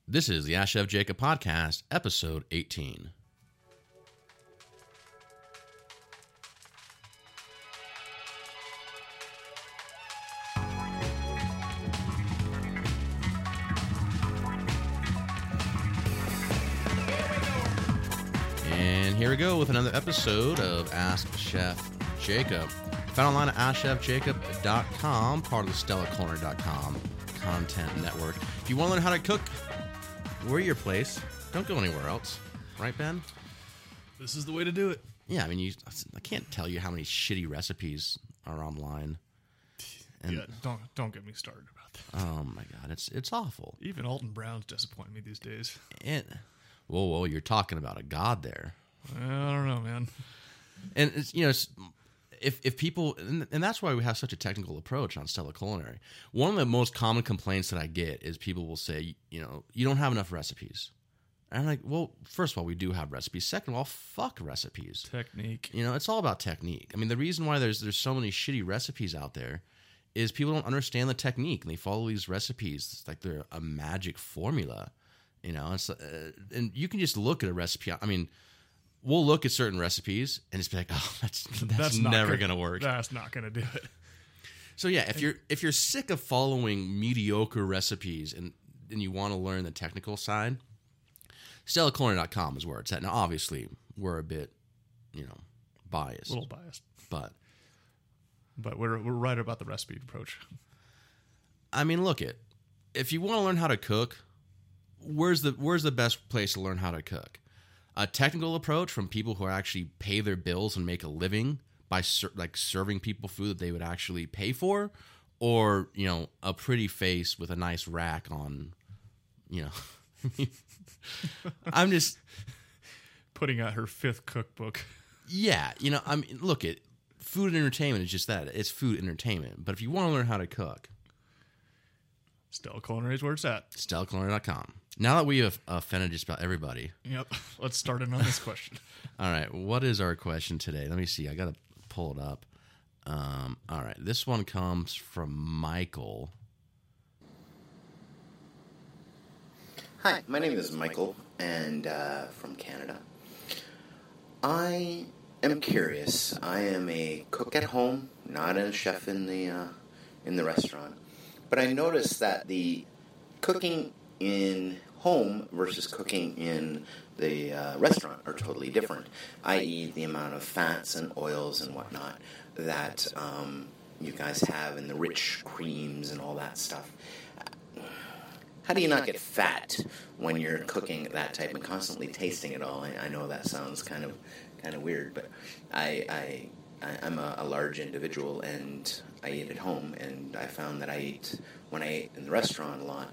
This is the Ask Chef Jacob Podcast, episode 18. And here we go with another episode of Ask Chef Jacob. Found online at AskChefJacob.com, part of the StellaCulinary.com content network. If you want to learn how to cook, we're your place. Don't go anywhere else. Right, Ben? This is the way to do it. Yeah, I mean, I can't tell you how many shitty recipes are online. And, yeah, don't get me started about that. Oh, my God. It's awful. Even Alton Brown's disappoint me these days. Whoa, you're talking about a god there. I don't know, man. And, if people, and that's why we have such a technical approach on Stella Culinary. One of the most common complaints that I get is people will say, you don't have enough recipes. And I'm like, well, first of all, we do have recipes. Second of all, fuck recipes. Technique. It's all about technique. I mean, the reason why there's so many shitty recipes out there is people don't understand the technique, and they follow these recipes. It's like they're a magic formula, and you can just look at a recipe. I mean, we'll look at certain recipes and just be like, oh, that's never going to work. That's not going to do it. So yeah, if you're sick of following mediocre recipes and you want to learn the technical side, StellaCulinary.com is where it's at. Now, obviously, we're a bit, biased. A little biased. But we're right about the recipe approach. I mean, if you want to learn how to cook, where's the best place to learn how to cook? A technical approach from people who actually pay their bills and make a living by serving people food that they would actually pay for, or a pretty face with a nice rack on, I'm just putting out her 5th cookbook. Yeah, I mean, food and entertainment is just that. It's food entertainment. But if you want to learn how to cook, Stella Culinary is where it's at. StellaCulinary.com. Now that we have offended just about everybody. Yep. Let's start in on this question. All right. What is our question today? Let me see. I got to pull it up. All right. This one comes from Michael. Hi, my name is Michael, and from Canada. I am curious. I am a cook at home, not a chef in the restaurant. But I noticed that the cooking in home versus cooking in the restaurant are totally different, i.e. the amount of fats and oils and whatnot that you guys have and the rich creams and all that stuff. How do you not get fat when you're cooking that type and constantly tasting it all? I know that sounds kind of weird, but I'm a large individual and I eat at home, and I found that when I ate in the restaurant a lot,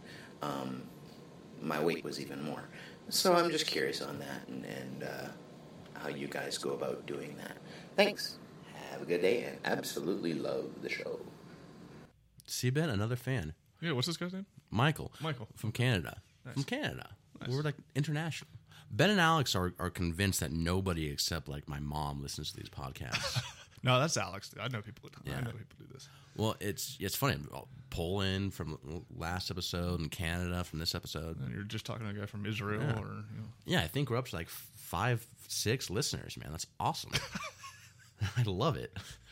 my weight was even more. So I'm just curious on that and how you guys go about doing that. Thanks. Have a good day, and absolutely love the show. See, Ben, another fan. Yeah, what's this guy's name? Michael. Michael. From Canada. Nice. From Canada. Nice. We're international. Ben and Alex are convinced that nobody except my mom listens to these podcasts. No, that's Alex. I know people. Yeah. I know people do this. Well, it's funny. Poland from last episode and Canada from this episode. And you're just talking to a guy from Israel, Yeah. or Yeah, I think we're up to 5, 6 listeners, man. That's awesome. I love it.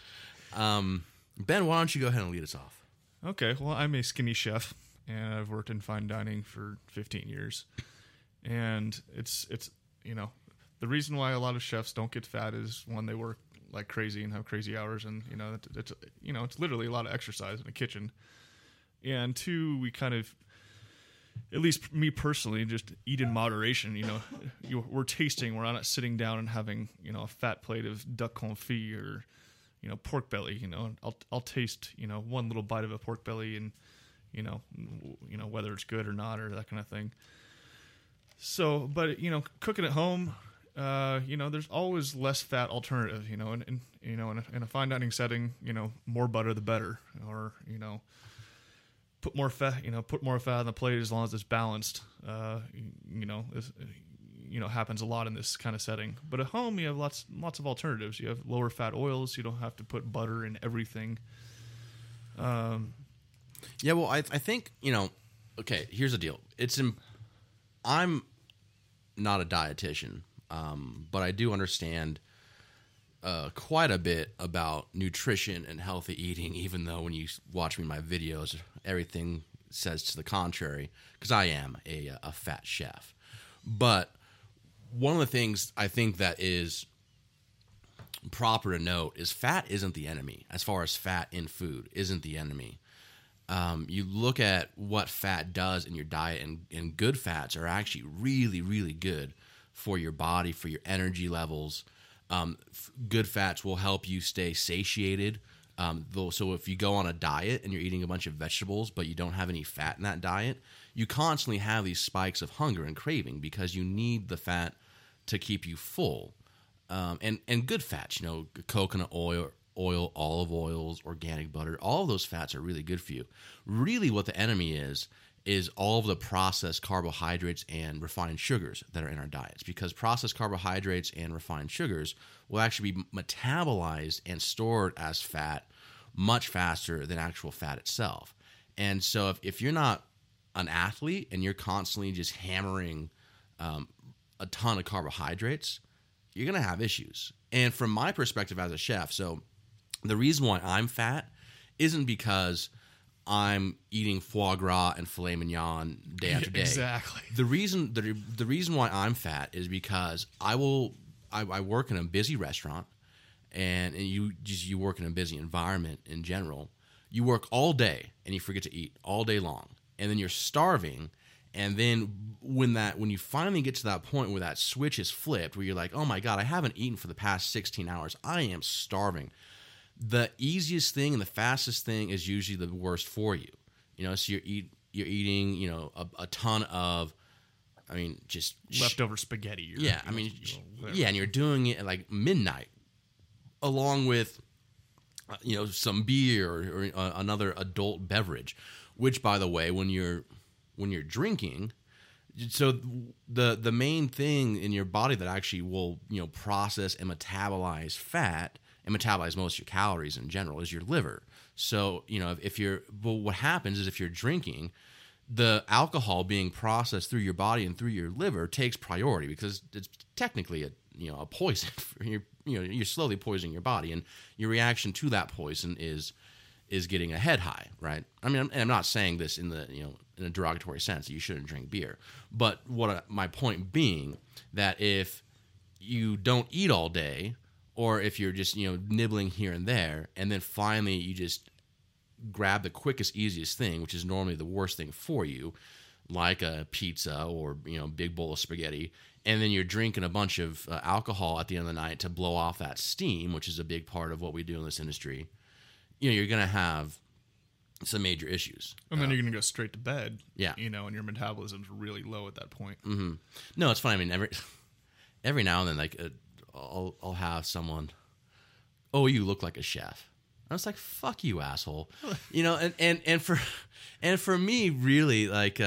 Ben, why don't you go ahead and lead us off? Okay. Well, I'm a skinny chef, and I've worked in fine dining for 15 years. And it's the reason why a lot of chefs don't get fat is, one, they work like crazy and have crazy hours, and it's literally a lot of exercise in the kitchen. And 2, we kind of, at least me personally, just eat in moderation. We're tasting. We're not sitting down and having a fat plate of duck confit or pork belly. I'll taste one little bite of a pork belly and whether it's good or not, or that kind of thing. So, but cooking at home, there's always less fat alternative. In a fine dining setting, more butter the better, or put more fat. Put more fat on the plate as long as it's balanced. Happens a lot in this kind of setting. But at home, you have lots of alternatives. You have lower fat oils. You don't have to put butter in everything. Yeah, well, I think, okay, here's the deal. I'm not a dietitian, but I do understand quite a bit about nutrition and healthy eating, even though when you watch me in my videos, everything says to the contrary, because I am a fat chef. But one of the things I think that is proper to note is fat isn't the enemy. As far as fat in food isn't the enemy. You look at what fat does in your diet, and good fats are actually really, really good for your body, for your energy levels. Good fats will help you stay satiated. So if you go on a diet and you're eating a bunch of vegetables, but you don't have any fat in that diet, you constantly have these spikes of hunger and craving because you need the fat to keep you full. And good fats, coconut oil, olive oils, organic butter, all of those fats are really good for you. Really what the enemy is all of the processed carbohydrates and refined sugars that are in our diets, because processed carbohydrates and refined sugars will actually be metabolized and stored as fat much faster than actual fat itself. And so if you're not an athlete and you're constantly just hammering a ton of carbohydrates, you're going to have issues. And from my perspective as a chef, so the reason why I'm fat isn't because I'm eating foie gras and filet mignon day after day. Exactly. The reason why I'm fat is because I work in a busy restaurant, and you work in a busy environment in general. You work all day and you forget to eat all day long, and then you're starving. And then when you finally get to that point where that switch is flipped, where you're like, oh my God, I haven't eaten for the past 16 hours. I am starving. The easiest thing and the fastest thing is usually the worst for you. So you're eating, a ton of, just leftover spaghetti. And you're doing it at like midnight, along with, some beer or another adult beverage, which, by the way, when you're drinking, so the main thing in your body that actually will, process and metabolize fat and metabolize most of your calories in general is your liver. So, what happens is if you're drinking, the alcohol being processed through your body and through your liver takes priority because it's technically a poison. You're slowly poisoning your body, and your reaction to that poison is getting a head high, right? I'm not saying this in a derogatory sense that you shouldn't drink beer, but my point being that if you don't eat all day, or if you're just nibbling here and there, and then finally you just grab the quickest, easiest thing, which is normally the worst thing for you, like a pizza or big bowl of spaghetti, and then you're drinking a bunch of alcohol at the end of the night to blow off that steam, which is a big part of what we do in this industry, you're going to have some major issues. And then you're going to go straight to bed. Yeah. And your metabolism's really low at that point. Mm-hmm. No, it's funny. Every now and then, like, I'll have someone, oh, you look like a chef. I was like, fuck you, asshole. And for me, really, like,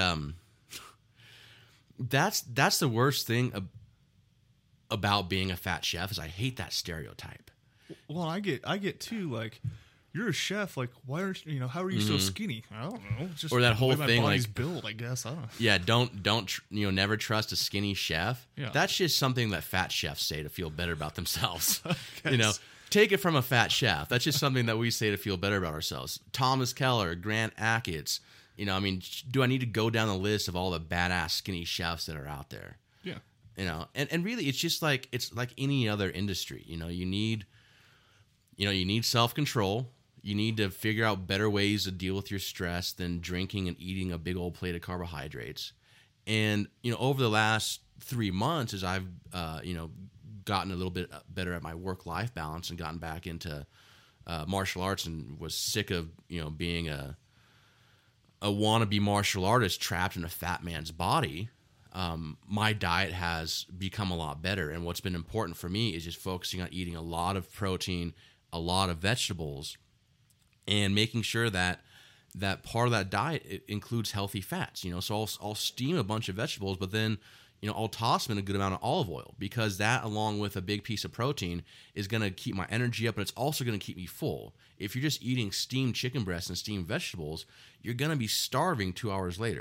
that's the worst thing about being a fat chef is I hate that stereotype. Well, I get too, like, you're a chef, like, why aren't how are you so skinny? I don't know. Just or that whole my thing, body's like, built, I guess. I don't know. Yeah, don't never trust a skinny chef. Yeah. That's just something that fat chefs say to feel better about themselves. Take it from a fat chef. That's just something that we say to feel better about ourselves. Thomas Keller, Grant Achatz. Do I need to go down the list of all the badass skinny chefs that are out there? Yeah. And really, it's like any other industry. You need self-control. You need to figure out better ways to deal with your stress than drinking and eating a big old plate of carbohydrates. And, over the last 3 months, as I've, gotten a little bit better at my work-life balance and gotten back into martial arts and was sick of, being a wannabe martial artist trapped in a fat man's body, my diet has become a lot better. And what's been important for me is just focusing on eating a lot of protein, a lot of vegetables, and making sure that part of that diet includes healthy fats. So I'll steam a bunch of vegetables, but then I'll toss them in a good amount of olive oil, because that, along with a big piece of protein, is going to keep my energy up, but it's also going to keep me full. If you're just eating steamed chicken breasts and steamed vegetables, you're going to be starving 2 hours later.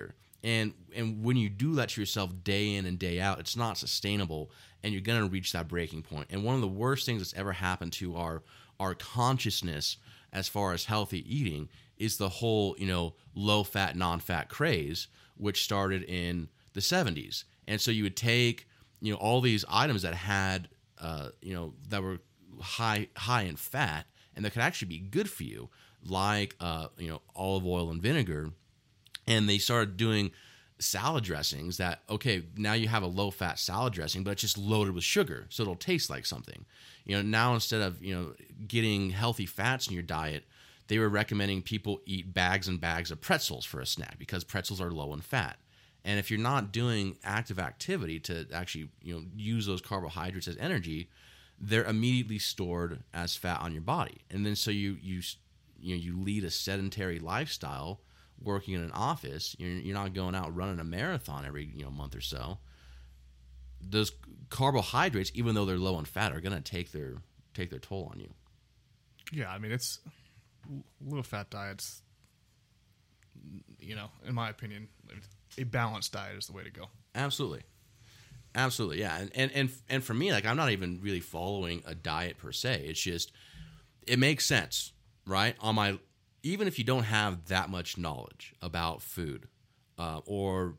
And when you do that to yourself day in and day out, it's not sustainable, and you're going to reach that breaking point. And one of the worst things that's ever happened to our consciousness as far as healthy eating is the whole, low-fat, non-fat craze, which started in the 70s. And so you would take, all these items that had, that were high in fat and that could actually be good for you, like, olive oil and vinegar. And they started doing salad dressings that, okay, now you have a low-fat salad dressing, but it's just loaded with sugar, so it'll taste like something. Now instead of, getting healthy fats in your diet, they were recommending people eat bags and bags of pretzels for a snack because pretzels are low in fat. And if you're not doing active activity to actually, use those carbohydrates as energy, they're immediately stored as fat on your body. And then so you lead a sedentary lifestyle, working in an office. You're not going out running a marathon every month or so. Those carbohydrates, even though they're low in fat, are going to take their toll on you. Yeah, I mean, it's low fat diets. In my opinion, a balanced diet is the way to go. Absolutely, yeah. And for me, like, I'm not even really following a diet per se. It's just it makes sense, right? Even if you don't have that much knowledge about food or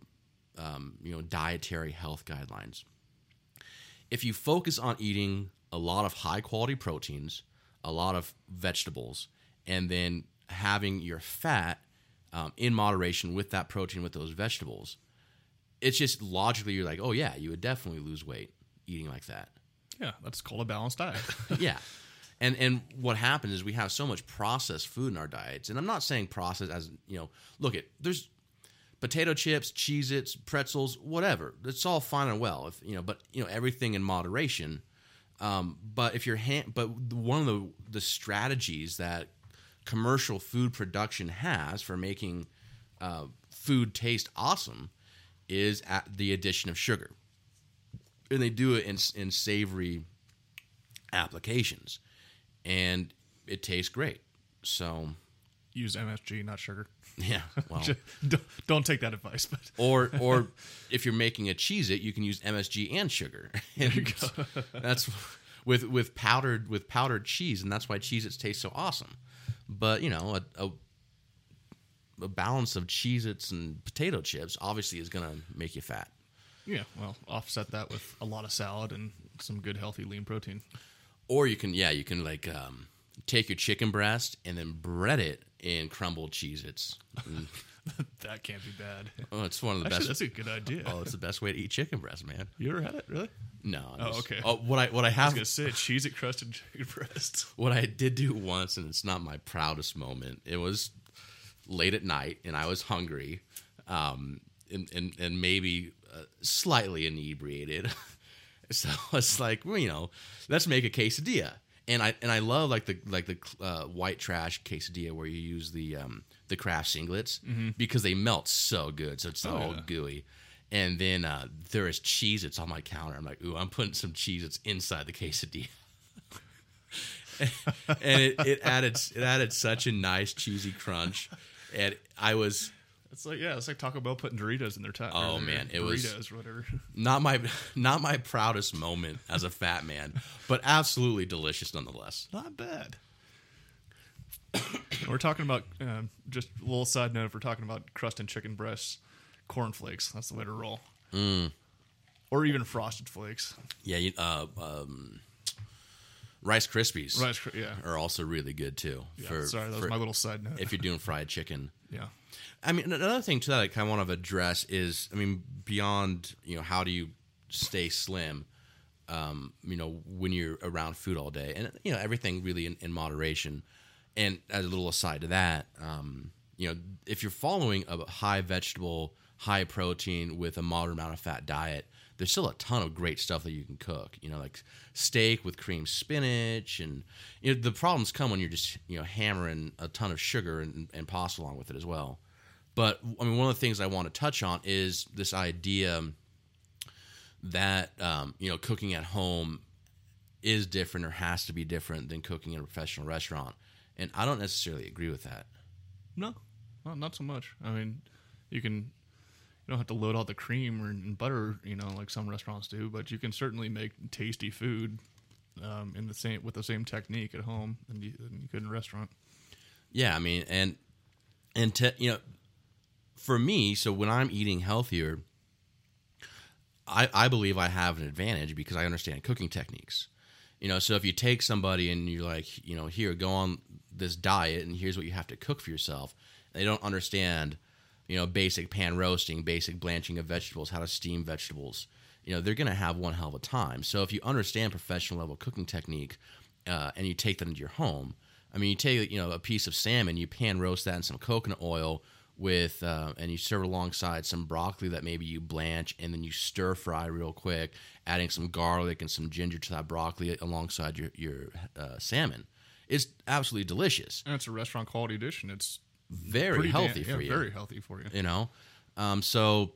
dietary health guidelines, if you focus on eating a lot of high quality proteins, a lot of vegetables, and then having your fat in moderation with that protein, with those vegetables, it's just logically you're like, oh yeah, you would definitely lose weight eating like that. Yeah, that's called a balanced diet. Yeah. And what happens is we have so much processed food in our diets. And I'm not saying processed as, there's potato chips, Cheez-Its, pretzels, whatever. It's all fine and well, but everything in moderation. But if you're but one of the strategies that commercial food production has for making food taste awesome is at the addition of sugar. And they do it in savory applications. And it tastes great. So use MSG, not sugar. Yeah, well, don't take that advice. But or if you're making a Cheez-It, you can use MSG and sugar. And there you go. That's with powdered cheese, and that's why Cheez-Its taste so awesome. But a balance of Cheez-Its and potato chips obviously is gonna make you fat. Yeah, well, offset that with a lot of salad and some good healthy lean protein. Or you can like take your chicken breast and then bread it in crumbled Cheez-Its. That can't be bad. Oh, it's one of the best. That's a good idea. Oh, it's the best way to eat chicken breast, man. You ever had it, really? No. Okay. Oh, what I have. I was gonna say Cheez-It crusted chicken breast. What I did do once, and it's not my proudest moment. It was late at night, and I was hungry, and maybe slightly inebriated. So it's like, let's make a quesadilla. And I love like the white trash quesadilla where you use the Kraft singlets because they melt so good, so it's all gooey. And then there is Cheez-Its on my counter. I'm like, ooh, I'm putting some Cheez-Its inside the quesadilla. And it added such a nice cheesy crunch. And it's like Taco Bell putting Doritos in their taco. Oh man, it was Doritos or whatever. Not my proudest moment as a fat man, but absolutely delicious nonetheless. Not bad. We're talking about just a little side note. If we're talking about crust and chicken breasts, cornflakes. That's the way to roll. Or even Frosted Flakes. Yeah, Rice Krispies. Yeah, are also really good too. Yeah, that was my little side note. If you're doing fried chicken. Yeah. I mean, another thing too that I kind of want to address is, beyond, how do you stay slim, when you're around food all day, and, everything really in moderation. And as a little aside to that, if you're following a high vegetable, high protein with a moderate amount of fat diet, there's still a ton of great stuff that you can cook, like steak with cream spinach. And the problems come when you're just, hammering a ton of sugar and pasta along with it as well. But one of the things I want to touch on is this idea that, cooking at home is different or has to be different than cooking in a professional restaurant. And I don't necessarily agree with that. No, well, not so much. You can You don't have to load all the cream and butter, like some restaurants do, but you can certainly make tasty food with the same technique at home than you could in a restaurant. Yeah, I mean, for me, so when I'm eating healthier, I believe I have an advantage because I understand cooking techniques. So if you take somebody and you're like, here, go on this diet and here's what you have to cook for yourself, they don't understand, basic pan roasting, basic blanching of vegetables, how to steam vegetables, they're going to have one hell of a time. So if you understand professional level cooking technique and you take that into your home, I mean, you take, a piece of salmon, you pan roast that in some coconut oil with, and you serve it alongside some broccoli that maybe you blanch and then you stir fry real quick, adding some garlic and some ginger to that broccoli alongside your salmon. It's absolutely delicious. And it's a restaurant quality dish, and it's very healthy for you. Very healthy for you. So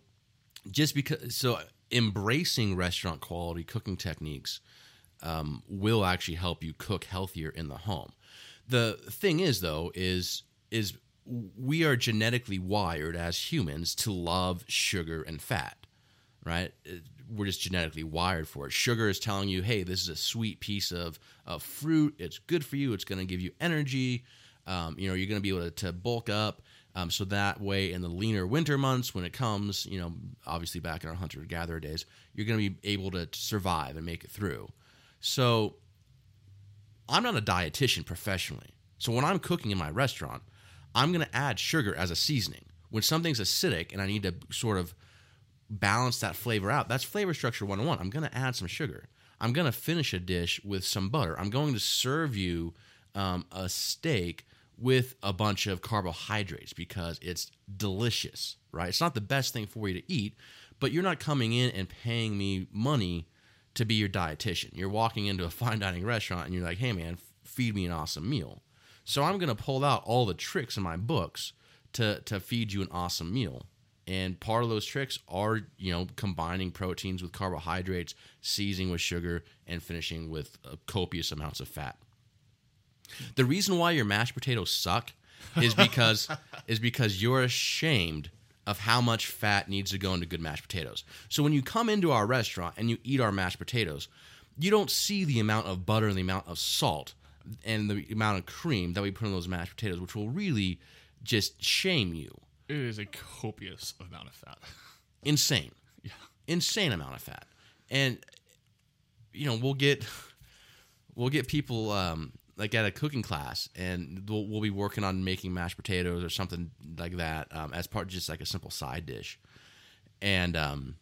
embracing restaurant quality cooking techniques will actually help you cook healthier in the home. The thing is, though, is we are genetically wired as humans to love sugar and fat, right? We're just genetically wired for it. Sugar is telling you, hey, this is a sweet piece of fruit. It's good for you. It's going to give you energy. You're going to be able to bulk up. So that way in the leaner winter months when it comes, obviously back in our hunter-gatherer days, you're going to be able to survive and make it through. So I'm not a dietitian professionally. So when I'm cooking in my restaurant, I'm going to add sugar as a seasoning. When something's acidic and I need to sort of balance that flavor out, that's flavor structure 101. I'm going to add some sugar. I'm going to finish a dish with some butter. I'm going to serve you a steak with a bunch of carbohydrates because it's delicious, right? It's not the best thing for you to eat, but you're not coming in and paying me money to be your dietitian. You're walking into a fine dining restaurant and you're like, hey man, feed me an awesome meal. So I'm going to pull out all the tricks in my books to feed you an awesome meal. And part of those tricks are, combining proteins with carbohydrates, seasoning with sugar, and finishing with copious amounts of fat. The reason why your mashed potatoes suck is because you're ashamed of how much fat needs to go into good mashed potatoes. So when you come into our restaurant and you eat our mashed potatoes, you don't see the amount of butter and the amount of salt and the amount of cream that we put in those mashed potatoes, which will really just shame you. It is a copious amount of fat. Insane. Yeah. Insane amount of fat. And, we'll get people like at a cooking class and we'll be working on making mashed potatoes or something like that as part of just like a simple side dish. And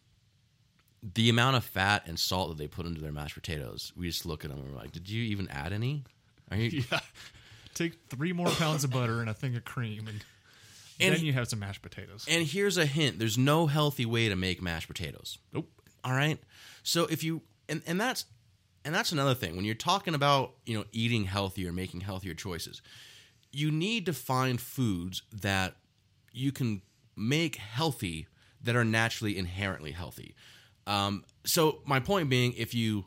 the amount of fat and salt that they put into their mashed potatoes, we just look at them and we're like, did you even add any? Yeah. Take 3 more pounds of butter and a thing of cream, and then you have some mashed potatoes. And here's a hint: there's no healthy way to make mashed potatoes. Nope. All right. So if you and that's another thing when you're talking about eating healthier, making healthier choices, you need to find foods that you can make healthy that are naturally inherently healthy. So my point being, if you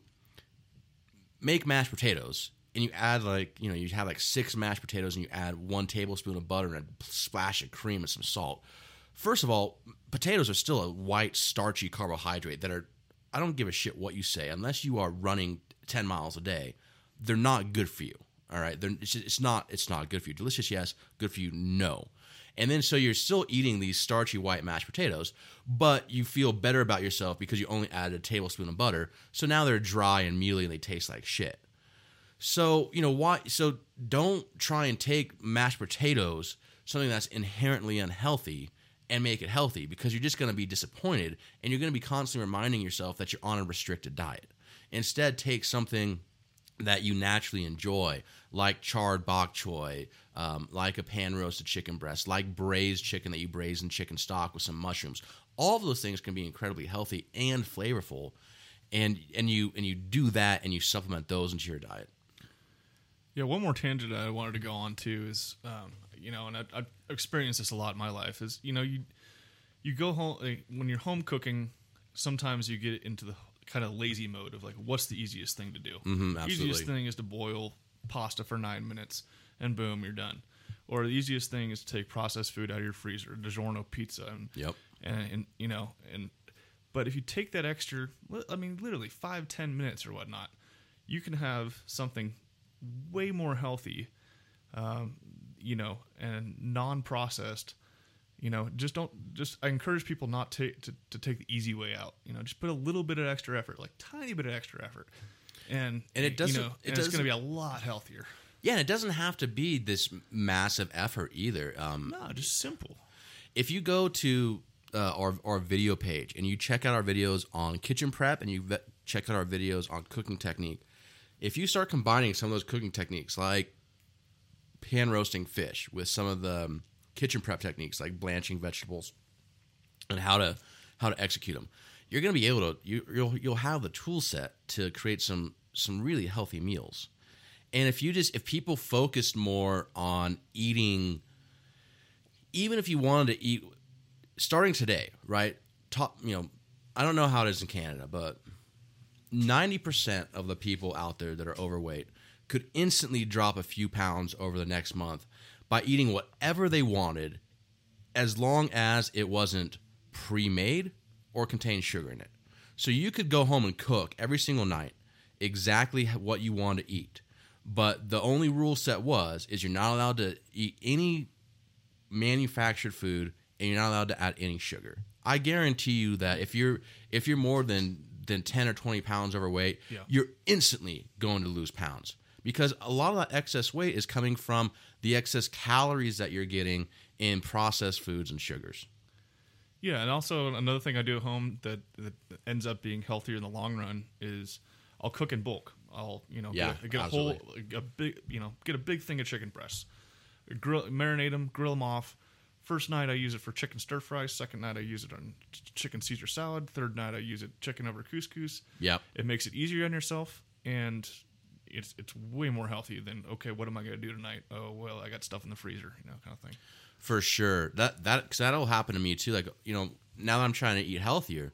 make mashed potatoes and you add you have 6 mashed potatoes and you add 1 tablespoon of butter and a splash of cream and some salt. First of all, potatoes are still a white, starchy carbohydrate that are, I don't give a shit what you say, unless you are running 10 miles a day, they're not good for you. All right. It's not good for you. Delicious, yes. Good for you, no. And then so you're still eating these starchy white mashed potatoes, but you feel better about yourself because you only added a tablespoon of butter. So now they're dry and mealy and they taste like shit. So, why? So don't try and take mashed potatoes, something that's inherently unhealthy, and make it healthy, because you're just going to be disappointed and you're going to be constantly reminding yourself that you're on a restricted diet. Instead, take something that you naturally enjoy, like charred bok choy, like a pan-roasted chicken breast, like braised chicken that you braise in chicken stock with some mushrooms. All of those things can be incredibly healthy and flavorful, and you do that and you supplement those into your diet. Yeah, one more tangent I wanted to go on to is, and I've experienced this a lot in my life, is, you go home, when you're home cooking, sometimes you get into the kind of lazy mode of what's the easiest thing to do? Absolutely. Easiest thing is to boil pasta for 9 minutes and boom, you're done. Or the easiest thing is to take processed food out of your freezer, DiGiorno pizza, and but if you take that extra, I mean, literally 5-10 minutes or whatnot, you can have something way more healthy, and non-processed. I encourage people not to take the easy way out. Just put a little bit of extra effort, like tiny bit of extra effort, and it doesn't. It's going to be a lot healthier. Yeah, and it doesn't have to be this massive effort either. No, just simple. If you go to our video page and you check out our videos on kitchen prep and you check out our videos on cooking technique, if you start combining some of those cooking techniques like pan roasting fish with some of the kitchen prep techniques like blanching vegetables and how to execute them, you're going to be able to you'll have the tool set to create some really healthy meals. And if people focused more on eating, even if you wanted to eat starting today, right? I don't know how it is in Canada, but 90% of the people out there that are overweight could instantly drop a few pounds over the next month by eating whatever they wanted, as long as it wasn't pre-made or contained sugar in it. So you could go home and cook every single night exactly what you want to eat. But the only rule set is you're not allowed to eat any manufactured food and you're not allowed to add any sugar. I guarantee you that if you're more than 10 or 20 pounds overweight, you're instantly going to lose pounds, because a lot of that excess weight is coming from the excess calories that you're getting in processed foods and sugars. Yeah, and also another thing I do at home that ends up being healthier in the long run is I'll cook in bulk. I'll get a big thing of chicken breasts, marinate them, grill them off. First night I use it for chicken stir fry. Second night I use it on chicken Caesar salad. Third night I use it chicken over couscous. Yep. It makes it easier on yourself, and it's way more healthy than, okay, what am I going to do tonight? Oh, well, I got stuff in the freezer, kind of thing. For sure. Because that'll happen to me too. Like, now that I'm trying to eat healthier,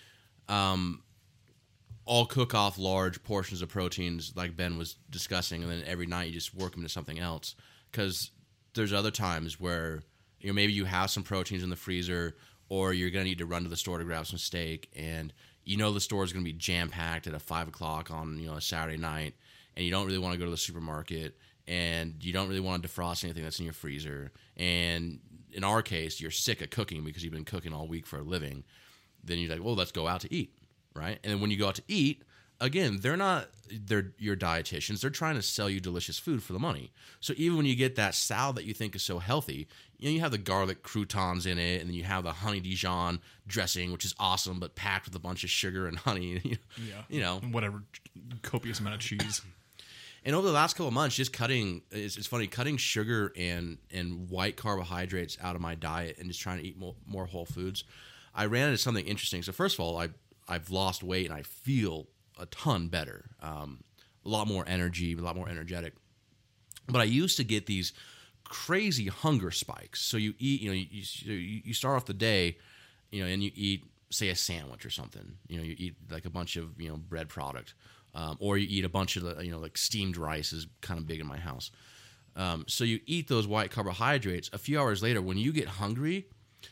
I'll cook off large portions of proteins like Ben was discussing, and then every night you just work them into something else. Because there's other times where maybe you have some proteins in the freezer, or you're going to need to run to the store to grab some steak, and the store is going to be jam-packed at 5 o'clock on a Saturday night, and you don't really want to go to the supermarket, and you don't really want to defrost anything that's in your freezer. And in our case, you're sick of cooking because you've been cooking all week for a living. Then you're like, well, let's go out to eat, right? And then when you go out to eat, again, they're your dietitians. They're trying to sell you delicious food for the money. So even when you get that salad that you think is so healthy, you have the garlic croutons in it, and then you have the honey Dijon dressing, which is awesome, but packed with a bunch of sugar and honey. Whatever, copious amount of cheese. And over the last couple of months, just cutting sugar and white carbohydrates out of my diet and just trying to eat more whole foods, I ran into something interesting. So first of all, I've lost weight and I feel a ton better, a lot more energy, a lot more energetic. But I used to get these crazy hunger spikes. So you eat, you start off the day, and you eat, say, a sandwich or something. You eat like a bunch of bread product, or you eat a bunch of like steamed rice is kind of big in my house. So you eat those white carbohydrates. A few hours later, when you get hungry,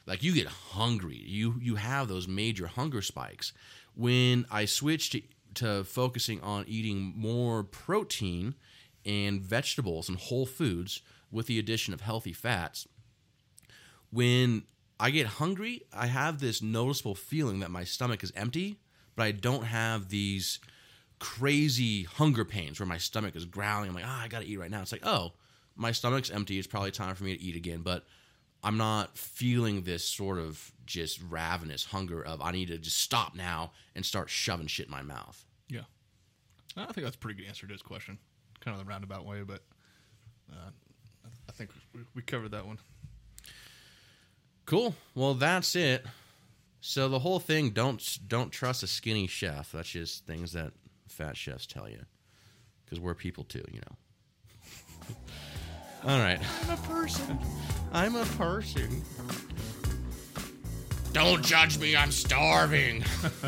you have those major hunger spikes. When I switched to focusing on eating more protein and vegetables and whole foods with the addition of healthy fats, when I get hungry, I have this noticeable feeling that my stomach is empty, but I don't have these crazy hunger pains where my stomach is growling. I'm like, I got to eat right now. It's like, oh, my stomach's empty. It's probably time for me to eat again, but I'm not feeling this sort of just ravenous hunger of I need to just stop now and start shoving shit in my mouth. Yeah. I think that's a pretty good answer to this question. Kind of the roundabout way, but I think we covered that one. Cool. Well, that's it. So the whole thing, don't trust a skinny chef. That's just things that fat chefs tell you. Because we're people too, All right. I'm a person. Don't judge me, I'm starving.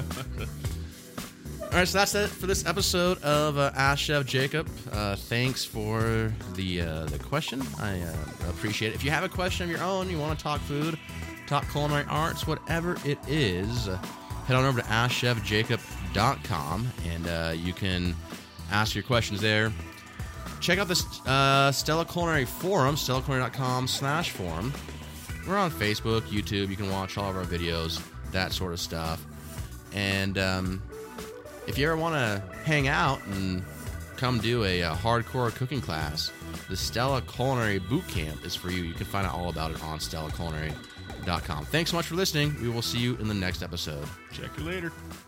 All right, so that's it for this episode of Ask Chef Jacob. Thanks for the question. I appreciate it. If you have a question of your own, you want to talk food, talk culinary arts, whatever it is, head on over to AskChefJacob.com, and you can ask your questions there. Check out the Stella Culinary Forum, stellaculinary.com/forum. We're on Facebook, YouTube. You can watch all of our videos, that sort of stuff. And if you ever want to hang out and come do a hardcore cooking class, the Stella Culinary Boot Camp is for you. You can find out all about it on stellaculinary.com. Thanks so much for listening. We will see you in the next episode. Check you later.